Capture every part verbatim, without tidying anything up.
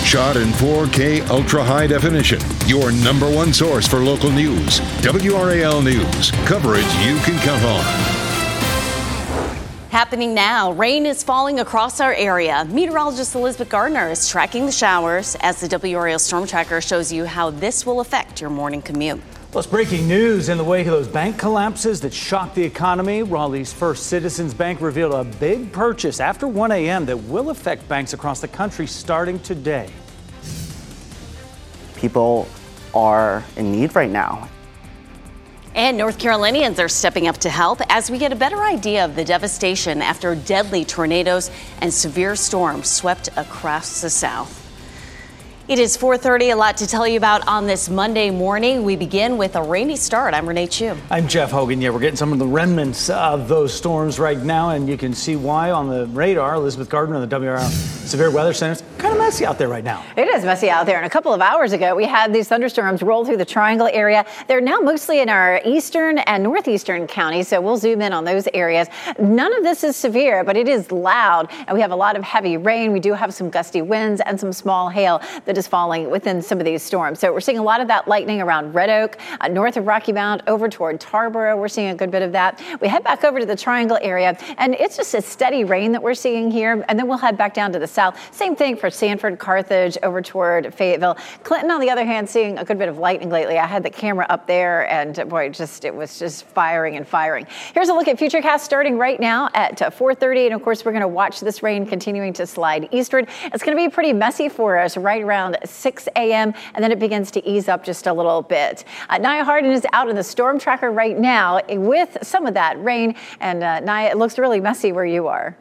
Shot in four K ultra high definition. Your number one source for local news. W R A L News. Coverage you can count on. Happening now, rain is falling across our area. Meteorologist Elizabeth Gardner is tracking the showers as the W R A L Storm Tracker shows you how this will affect your morning commute. Plus, breaking news in the wake of those bank collapses that shocked the economy. Raleigh's First Citizens Bank revealed a big purchase after one a.m. that will affect banks across the country starting today. People are in need right now. And North Carolinians are stepping up to help as we get a better idea of the devastation after deadly tornadoes and severe storms swept across the South. It is four thirty, a lot to tell you about on this Monday morning. We begin with a rainy start. I'm Renee Chu. I'm Jeff Hogan. Yeah, we're getting some of the remnants of those storms right now, and you can see why on the radar. Elizabeth Gardner on the W R L Severe Weather Center. It's kind of messy out there right now. It is messy out there. And a couple of hours ago, we had these thunderstorms roll through the Triangle area. They're now mostly in our eastern and northeastern counties, so we'll zoom in on those areas. None of this is severe, but it is loud, and we have a lot of heavy rain. We do have some gusty winds and some small hail that is falling within some of these storms. So we're seeing a lot of that lightning around Red Oak, uh, north of Rocky Mount, over toward Tarboro. We're seeing a good bit of that. We head back over to the Triangle area, and it's just a steady rain that we're seeing here, and then we'll head back down to the south. Same thing for Sanford, Carthage, over toward Fayetteville. Clinton, on the other hand, seeing a good bit of lightning lately. I had the camera up there, and boy, just it was just firing and firing. Here's a look at Futurecast starting right now at four thirty, and of course, we're going to watch this rain continuing to slide eastward. It's going to be pretty messy for us right around six a.m., and then it begins to ease up just a little bit. Uh, Nia Harden is out in the storm tracker right now with some of that rain, and uh, Nia, it looks really messy where you are.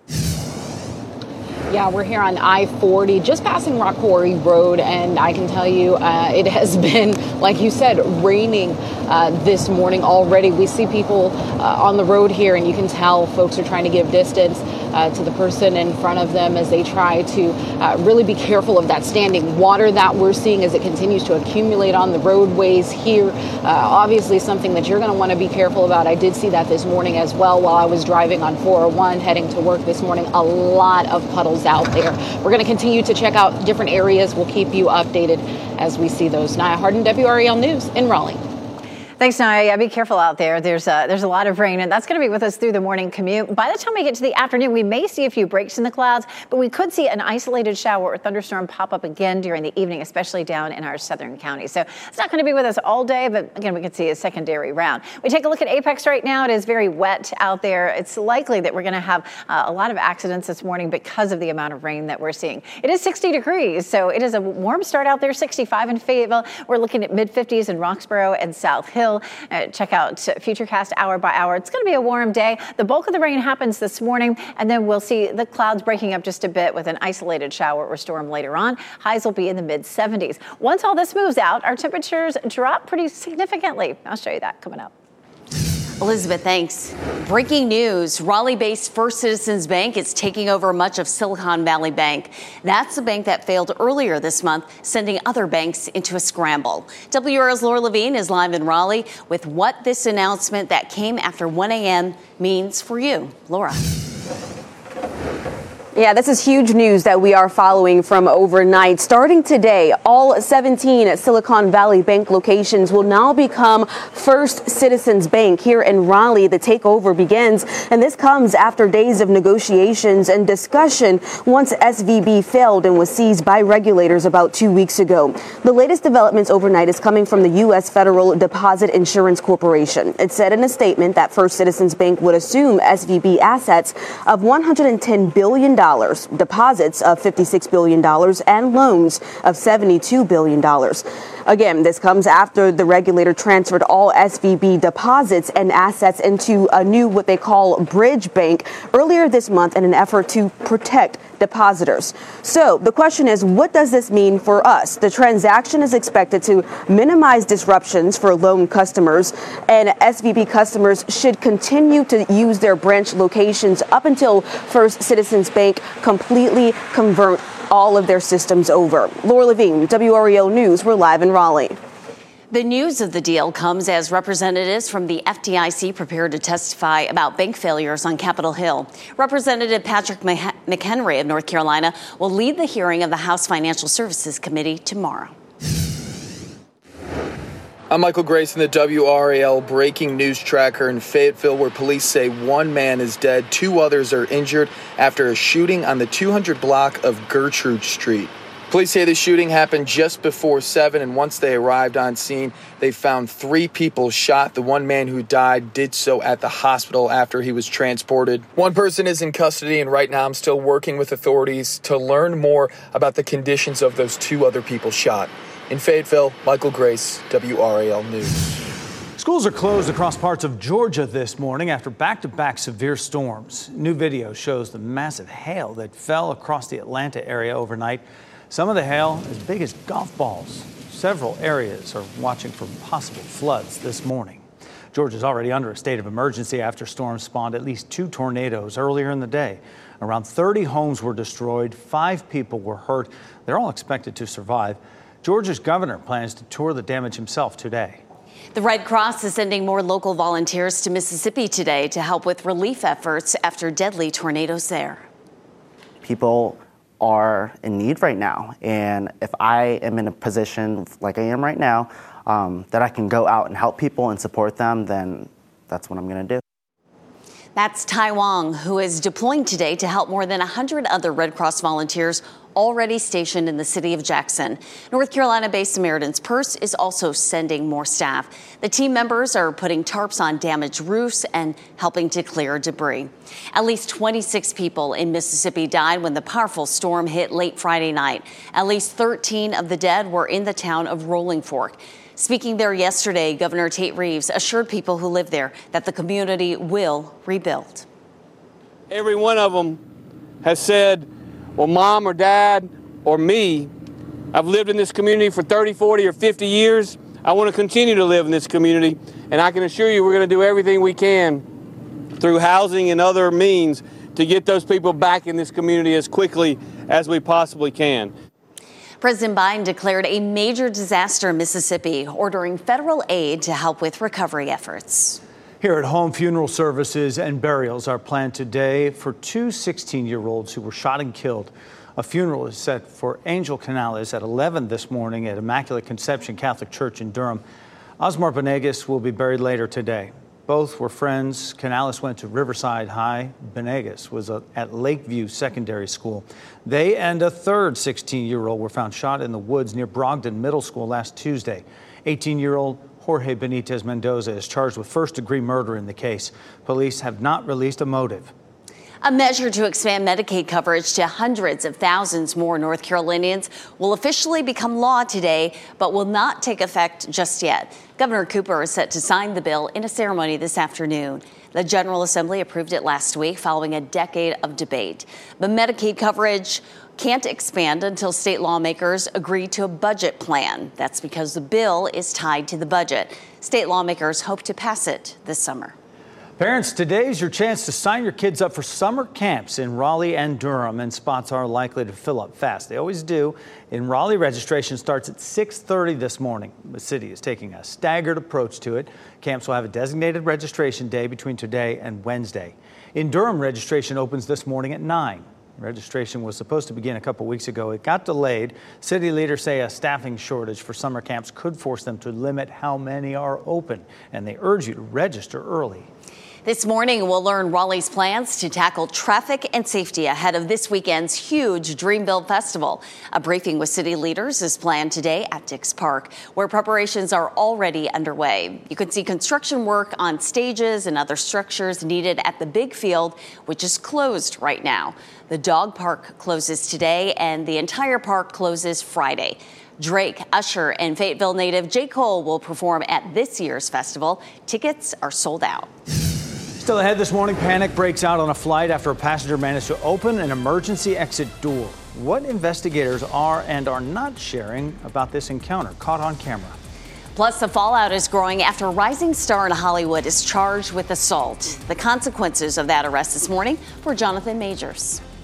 Yeah, we're here on I forty, just passing Rock Quarry Road, and I can tell you uh, it has been, like you said, raining uh, this morning already. We see people uh, on the road here, and you can tell folks are trying to give distance uh, to the person in front of them as they try to uh, really be careful of that standing water that we're seeing as it continues to accumulate on the roadways here. Uh, obviously something that you're going to want to be careful about. I did see that this morning as well while I was driving on four oh one heading to work this morning. A lot of puddles out there. We're going to continue to check out different areas. We'll keep you updated as we see those. Nia Harden, W R A L News in Raleigh. Thanks, Nia. Yeah, be careful out there. There's a, there's a lot of rain, and that's going to be with us through the morning commute. By the time we get to the afternoon, we may see a few breaks in the clouds, but we could see an isolated shower or thunderstorm pop up again during the evening, especially down in our southern counties. So it's not going to be with us all day, but again, we could see a secondary round. We take a look at Apex right now. It is very wet out there. It's likely that we're going to have uh, a lot of accidents this morning because of the amount of rain that we're seeing. It is sixty degrees, so it is a warm start out there, sixty-five in Fayetteville. We're looking at mid fifties in Roxborough and South Hill. Uh, check out Futurecast hour by hour. It's going to be a warm day. The bulk of the rain happens this morning, and then we'll see the clouds breaking up just a bit with an isolated shower or storm later on. Highs will be in the mid seventies. Once all this moves out, our temperatures drop pretty significantly. I'll show you that coming up. Elizabeth, thanks. Breaking news. Raleigh-based First Citizens Bank is taking over much of Silicon Valley Bank. That's the bank that failed earlier this month, sending other banks into a scramble. W R L's Laura Levine is live in Raleigh with what this announcement that came after one a.m. means for you. Laura. Yeah, this is huge news that we are following from overnight. Starting today, all seventeen Silicon Valley Bank locations will now become First Citizens Bank here in Raleigh. The takeover begins, and this comes after days of negotiations and discussion once S V B failed and was seized by regulators about two weeks ago. The latest developments overnight is coming from the U S Federal Deposit Insurance Corporation. It said in a statement that First Citizens Bank would assume S V B assets of one hundred ten billion dollars. Deposits of fifty-six billion dollars and loans of seventy-two billion dollars. Again, this comes after the regulator transferred all S V B deposits and assets into a new what they call bridge bank earlier this month in an effort to protect depositors. So the question is, what does this mean for us? The transaction is expected to minimize disruptions for loan customers, and S V B customers should continue to use their branch locations up until First Citizens Bank completely convert all of their systems over. Laura Levine, W R A L News. We're live in Raleigh. The news of the deal comes as representatives from the F D I C prepare to testify about bank failures on Capitol Hill. Representative Patrick McHenry of North Carolina will lead the hearing of the House Financial Services Committee tomorrow. I'm Michael Grayson, the W R A L breaking news tracker in Fayetteville, where police say one man is dead, two others are injured after a shooting on the two hundred block of Gertrude Street. Police say the shooting happened just before seven, and once they arrived on scene, they found three people shot. The one man who died did so at the hospital after he was transported. One person is in custody, and right now I'm still working with authorities to learn more about the conditions of those two other people shot. In Fayetteville, Michael Grace, W R A L News. Schools are closed across parts of Georgia this morning after back-to-back severe storms. New video shows the massive hail that fell across the Atlanta area overnight. Some of the hail as big as golf balls. Several areas are watching for possible floods this morning. Georgia's already under a state of emergency after storms spawned at least two tornadoes earlier in the day. Around thirty homes were destroyed. Five people were hurt. They're all expected to survive. Georgia's governor plans to tour the damage himself today. The Red Cross is sending more local volunteers to Mississippi today to help with relief efforts after deadly tornadoes there. People are in need right now, and if I am in a position like I am right now, um, that I can go out and help people and support them, then that's what I'm going to do. That's Tai Wong, who is deploying today to help more than one hundred other Red Cross volunteers already stationed in the city of Jackson. North Carolina-based Samaritan's Purse is also sending more staff. The team members are putting tarps on damaged roofs and helping to clear debris. At least twenty-six people in Mississippi died when the powerful storm hit late Friday night. At least thirteen of the dead were in the town of Rolling Fork. Speaking there yesterday, Governor Tate Reeves assured people who live there that the community will rebuild. Every one of them has said, well, mom or dad or me, I've lived in this community for thirty, forty, or fifty years. I want to continue to live in this community, and I can assure you we're going to do everything we can through housing and other means to get those people back in this community as quickly as we possibly can. President Biden declared a major disaster in Mississippi, ordering federal aid to help with recovery efforts. Here at home, funeral services and burials are planned today for two sixteen-year-olds who were shot and killed. A funeral is set for Angel Canales at eleven this morning at Immaculate Conception Catholic Church in Durham. Osmar Benegas will be buried later today. Both were friends. Canales went to Riverside High. Benegas was at Lakeview Secondary School. They and a third sixteen-year-old were found shot in the woods near Brogdon Middle School last Tuesday. eighteen-year-old Jorge Benitez Mendoza is charged with first-degree murder in the case. Police have not released a motive. A measure to expand Medicaid coverage to hundreds of thousands more North Carolinians will officially become law today, but will not take effect just yet. Governor Cooper is set to sign the bill in a ceremony this afternoon. The General Assembly approved it last week following a decade of debate. But Medicaid coverage can't expand until state lawmakers agree to a budget plan. That's because the bill is tied to the budget. State lawmakers hope to pass it this summer. Parents, today's your chance to sign your kids up for summer camps in Raleigh and Durham, and spots are likely to fill up fast. They always do. In Raleigh, registration starts at six thirty this morning. The city is taking a staggered approach to it. Camps will have a designated registration day between today and Wednesday. In Durham, registration opens this morning at nine. Registration was supposed to begin a couple weeks ago. It got delayed. City leaders say a staffing shortage for summer camps could force them to limit how many are open, and they urge you to register early. This morning, we'll learn Raleigh's plans to tackle traffic and safety ahead of this weekend's huge Dreamville Festival. A briefing with city leaders is planned today at Dix Park, where preparations are already underway. You can see construction work on stages and other structures needed at the big field, which is closed right now. The dog park closes today, and the entire park closes Friday. Drake, Usher, and Fayetteville native J. Cole will perform at this year's festival. Tickets are sold out. Still ahead this morning, panic breaks out on a flight after a passenger managed to open an emergency exit door. What investigators are and are not sharing about this encounter caught on camera. Plus, the fallout is growing after a rising star in Hollywood is charged with assault. The consequences of that arrest this morning for Jonathan Majors.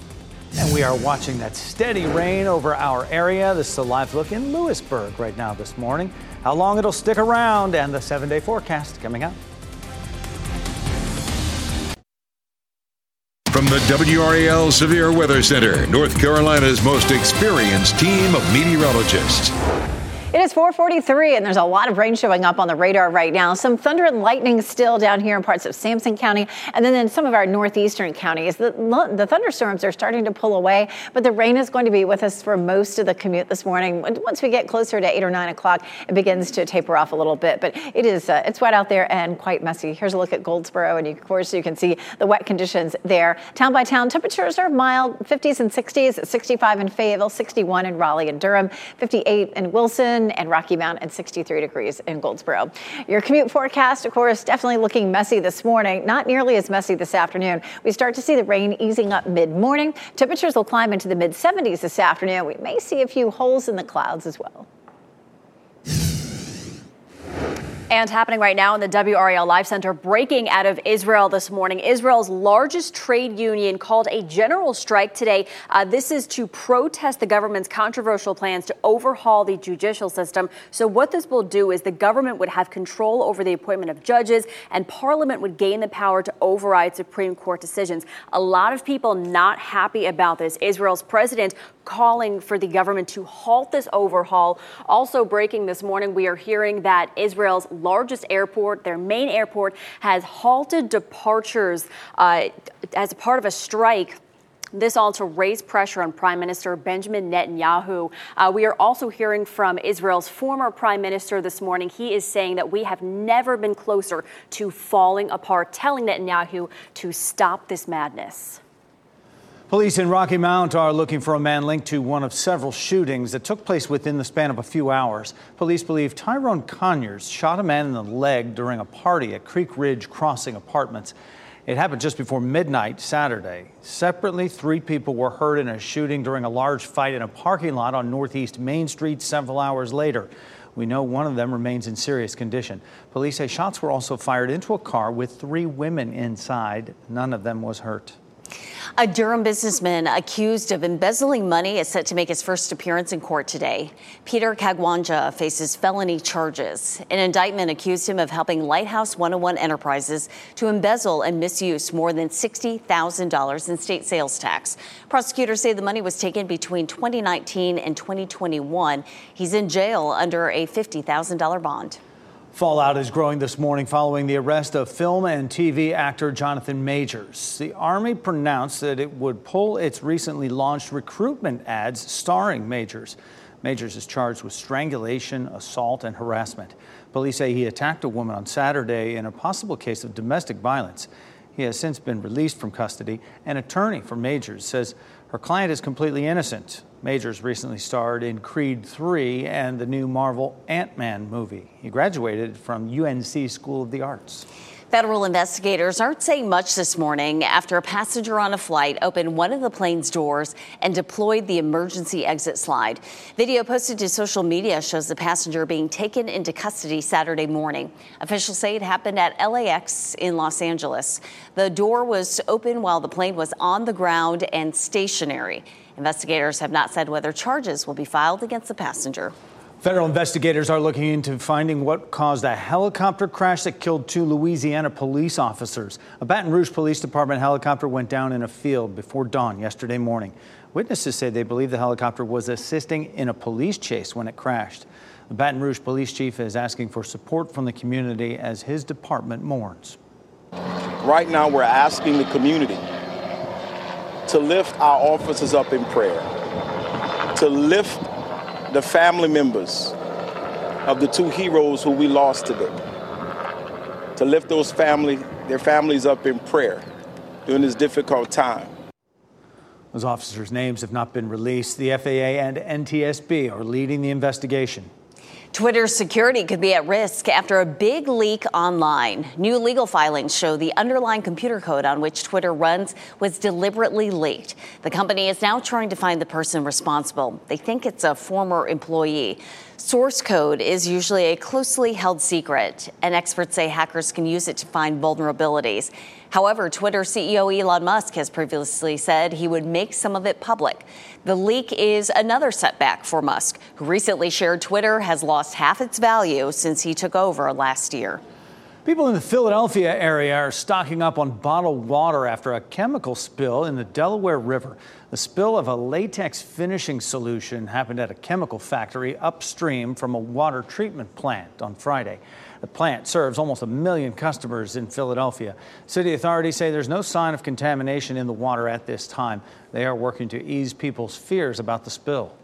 And we are watching that steady rain over our area. This is a live look in Lewisburg right now this morning. How long it'll stick around and the seven-day forecast coming up. From the W R A L Severe Weather Center, North Carolina's most experienced team of meteorologists. It is four forty-three, and there's a lot of rain showing up on the radar right now. Some thunder and lightning still down here in parts of Sampson County, and then in some of our northeastern counties. The, the thunderstorms are starting to pull away, but the rain is going to be with us for most of the commute this morning. Once we get closer to eight or nine o'clock, it begins to taper off a little bit, but it is uh, it's wet out there and quite messy. Here's a look at Goldsboro, and you, of course you can see the wet conditions there. Town by town, temperatures are mild, fifties and sixties, sixty-five in Fayetteville, sixty-one in Raleigh and Durham, fifty-eight in Wilson and Rocky Mount, and sixty-three degrees in Goldsboro. Your commute forecast, of course, definitely looking messy this morning, not nearly as messy this afternoon. We start to see the rain easing up mid-morning. Temperatures will climb into the mid seventies this afternoon. We may see a few holes in the clouds as well. And happening right now in the W R A L Live Center, breaking out of Israel this morning. Israel's largest trade union called a general strike today. Uh, this is to protest the government's controversial plans to overhaul the judicial system. So what this will do is the government would have control over the appointment of judges, and Parliament would gain the power to override Supreme Court decisions. A lot of people not happy about this. Israel's president calling for the government to halt this overhaul. Also breaking this morning, we are hearing that Israel's largest airport, their main airport, has halted departures uh, as a part of a strike. This all to raise pressure on Prime Minister Benjamin Netanyahu. Uh, we are also hearing from Israel's former prime minister this morning. He is saying that we have never been closer to falling apart, telling Netanyahu to stop this madness. Police in Rocky Mount are looking for a man linked to one of several shootings that took place within the span of a few hours. Police believe Tyrone Conyers shot a man in the leg during a party at Creek Ridge Crossing Apartments. It happened just before midnight Saturday. Separately, three people were hurt in a shooting during a large fight in a parking lot on Northeast Main Street several hours later. We know one of them remains in serious condition. Police say shots were also fired into a car with three women inside. None of them was hurt. A Durham businessman accused of embezzling money is set to make his first appearance in court today. Peter Kagwanja faces felony charges. An indictment accused him of helping Lighthouse one oh one Enterprises to embezzle and misuse more than sixty thousand dollars in state sales tax. Prosecutors say the money was taken between twenty nineteen and twenty twenty-one. He's in jail under a fifty thousand dollars bond. Fallout is growing this morning following the arrest of film and T V actor Jonathan Majors. The Army pronounced that it would pull its recently launched recruitment ads starring Majors. Majors is charged with strangulation, assault, and harassment. Police say he attacked a woman on Saturday in a possible case of domestic violence. He has since been released from custody. An attorney for Majors says her client is completely innocent. Majors recently starred in Creed three and the new Marvel Ant-Man movie. He graduated from U N C School of the Arts. Federal investigators aren't saying much this morning after a passenger on a flight opened one of the plane's doors and deployed the emergency exit slide. Video posted to social media shows the passenger being taken into custody Saturday morning. Officials say it happened at L A X in Los Angeles. The door was open while the plane was on the ground and stationary. Investigators have not said whether charges will be filed against the passenger. Federal investigators are looking into finding what caused a helicopter crash that killed two Louisiana police officers. A Baton Rouge Police Department helicopter went down in a field before dawn yesterday morning. Witnesses say they believe the helicopter was assisting in a police chase when it crashed. The Baton Rouge police chief is asking for support from the community as his department mourns. Right now, we're asking the community to lift our officers up in prayer, to lift the family members of the two heroes who we lost today, to lift those family, their families up in prayer during this difficult time. Those officers' names have not been released. The F A A and N T S B are leading the investigation. Twitter's security could be at risk after a big leak online. New legal filings show the underlying computer code on which Twitter runs was deliberately leaked. The company is now trying to find the person responsible. They think it's a former employee. Source code is usually a closely held secret, and experts say hackers can use it to find vulnerabilities. However, Twitter C E O Elon Musk has previously said he would make some of it public. The leak is another setback for Musk, who recently shared Twitter has lost half its value since he took over last year. People in the Philadelphia area are stocking up on bottled water after a chemical spill in the Delaware River. The spill of a latex finishing solution happened at a chemical factory upstream from a water treatment plant on Friday. The plant serves almost a million customers in Philadelphia. City authorities say there's no sign of contamination in the water at this time. They are working to ease people's fears about the spill.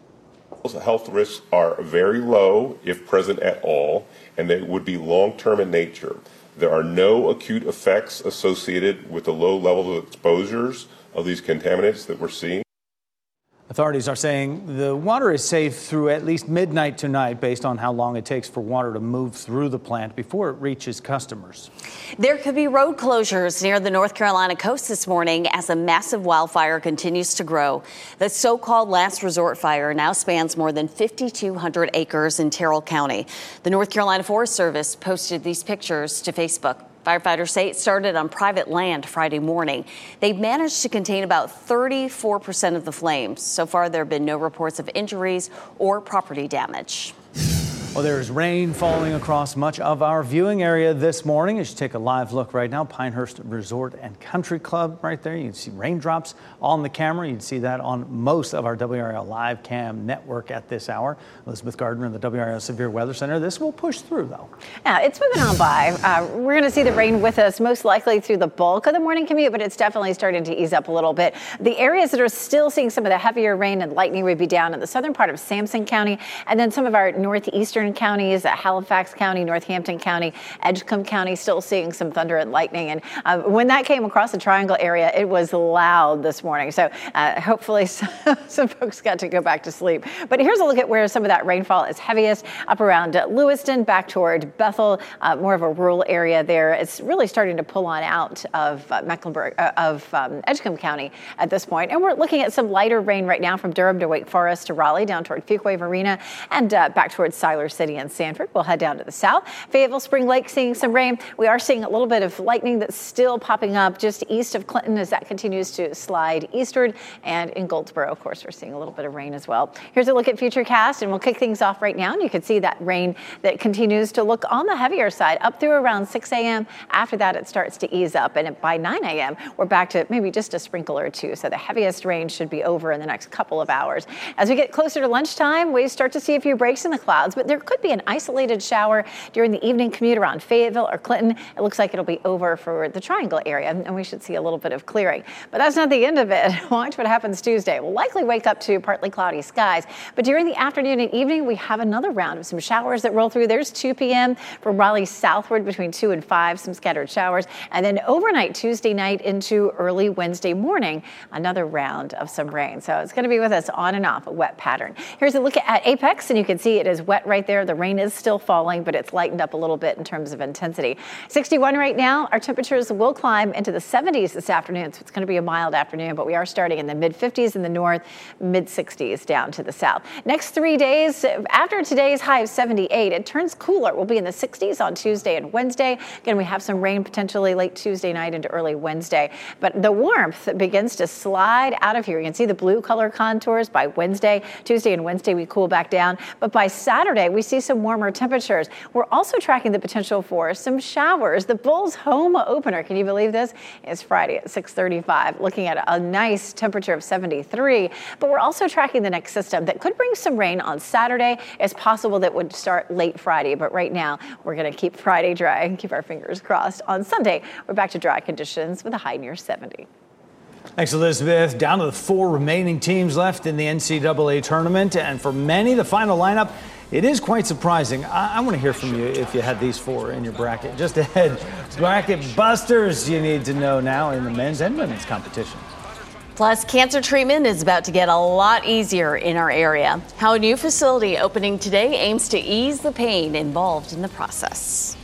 Health risks are very low, if present at all, and they would be long-term in nature. There are no acute effects associated with the low level of exposures of these contaminants that we're seeing. Authorities are saying the water is safe through at least midnight tonight based on how long it takes for water to move through the plant before it reaches customers. There could be road closures near the North Carolina coast this morning as a massive wildfire continues to grow. The so-called last resort fire now spans more than five thousand two hundred acres in Terrell County. The North Carolina Forest Service posted these pictures to Facebook. Firefighters say it started on private land Friday morning. They've managed to contain about thirty-four percent of the flames. So far, there have been no reports of injuries or property damage. Well, there is rain falling across much of our viewing area this morning. As you take a live look right now, Pinehurst Resort and Country Club right there. You can see raindrops on the camera. You can see that on most of our W R L live cam network at this hour. Elizabeth Gardner in the W R L Severe Weather Center. This will push through, though. Yeah, it's moving on by. Uh, we're going to see the rain with us most likely through the bulk of the morning commute, but it's definitely starting to ease up a little bit. The areas that are still seeing some of the heavier rain and lightning would be down in the southern part of Sampson County, and then some of our northeastern counties, Halifax County, Northampton County, Edgecombe County, still seeing some thunder and lightning. And uh, when that came across the Triangle area, it was loud this morning. So uh, hopefully some, some folks got to go back to sleep. But here's a look at where some of that rainfall is heaviest, up around uh, Lewiston, back toward Bethel, uh, more of a rural area there. It's really starting to pull on out of uh, Mecklenburg, uh, of um, Edgecombe County at this point. And we're looking at some lighter rain right now from Durham to Wake Forest to Raleigh, down toward Fuquay Marina, and uh, back towards Siler City and Sanford. We'll head down to the south. Fayetteville, Spring Lake, seeing some rain. We are seeing a little bit of lightning that's still popping up just east of Clinton as that continues to slide eastward. And in Goldsboro, of course, we're seeing a little bit of rain as well. Here's a look at Futurecast, and we'll kick things off right now. And you can see that rain that continues to look on the heavier side up through around six a.m. After that, it starts to ease up. And by nine a.m., we're back to maybe just a sprinkle or two. So the heaviest rain should be over in the next couple of hours. As we get closer to lunchtime, we start to see a few breaks in the clouds, but there could be an isolated shower during the evening commute around Fayetteville or Clinton. It looks like it'll be over for the Triangle area, and we should see a little bit of clearing. But that's not the end of it. Watch what happens Tuesday. We'll likely wake up to partly cloudy skies, but during the afternoon and evening, we have another round of some showers that roll through. There's two p.m. from Raleigh southward between two and five, some scattered showers, and then overnight Tuesday night into early Wednesday morning, another round of some rain. So it's going to be with us on and off, a wet pattern. Here's a look at Apex, and you can see it is wet right there. The rain is still falling, but it's lightened up a little bit in terms of intensity. sixty-one right now. Our temperatures will climb into the seventies this afternoon, so it's going to be a mild afternoon, but we are starting in the mid fifties in the north, mid sixties down to the south. Next three days, after today's high of seventy-eight, it turns cooler. We'll be in the sixties on Tuesday and Wednesday. Again, we have some rain potentially late Tuesday night into early Wednesday, but the warmth begins to slide out of here. You can see the blue color contours by Wednesday. Tuesday and Wednesday, we cool back down, but by Saturday, we see some warmer temperatures. We're also tracking the potential for some showers. The Bulls home opener, can you believe this, is Friday at six thirty-five, looking at a nice temperature of seventy-three, but we're also tracking the next system that could bring some rain on Saturday. It's possible that would start late Friday, but right now we're going to keep Friday dry and keep our fingers crossed. On Sunday, we're back to dry conditions with a high near seventy. Thanks, Elizabeth. Down to the four remaining teams left in the N C double A tournament, and for many, the final lineup, it is quite surprising. I, I want to hear from you if you had these four in your bracket. Just ahead, bracket busters you need to know now in the men's and women's competition. Plus, cancer treatment is about to get a lot easier in our area. How a new facility opening today aims to ease the pain involved in the process.